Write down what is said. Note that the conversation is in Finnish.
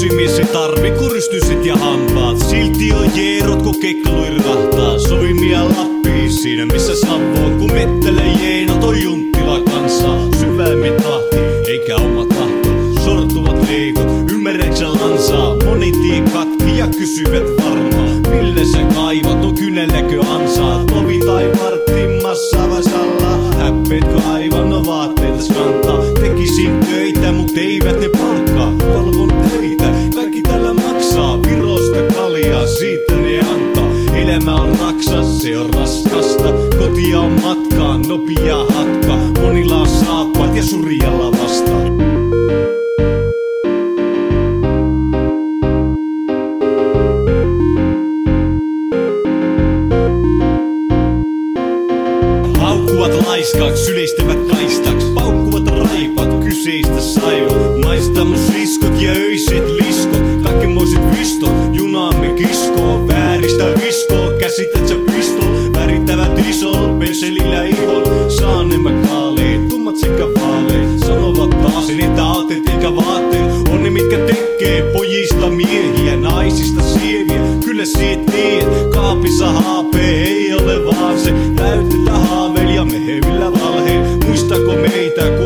Susimies ei tarvi kuristysit ja hampaat. Silti on jeerot kun kekluirahtaa. Sovimia Lappiin siinä missä Savo. Kun mettelee jeena toi Junttila kansaa. Syvämmin tahti eikä oma tahto. Sortuvat liikot, ymmärräksä lansaa. Moni tie katki ja kysyvät varmaan. Mille sä kaivat, on kynelläkö ansaa? Tovi tai Martin massavasalla. Häppeetkö aivan, no vaatteetas kantaa. Tekisin töitä, mut eivät ne palkkaa. Valvon töitä, kaikki tällä maksaa. Virosta kaljaa, siitä ne antaa. Elämä on raksas, se on raskasta. Kotia on matkaa, nopea hatka. Monilla on saappaat ja surjalla vastaan. Haukkuvat laiskaks, syleistävät kaistaks. Paukkuvat raipat, kyseistä saivat. Maistaa mun siskot ja öiset liskot. Kaikenmoiset vistot, junaamme kiskoo. Vääristä viskoo, käsität sä pistol. Värittävät isol, penselillä ihon. Saanemme kaaleet, tummat sekä vaaleet. Sanovat taas, että aateet eikä vaatteet. On ne mitkä tekee pojista miehiä, naisista sieviä. Kyllä siet tiet, kaapissa haapee, ei ole vaan se. Täytetä haaveil ja me hevillä valheen. Muistako meitä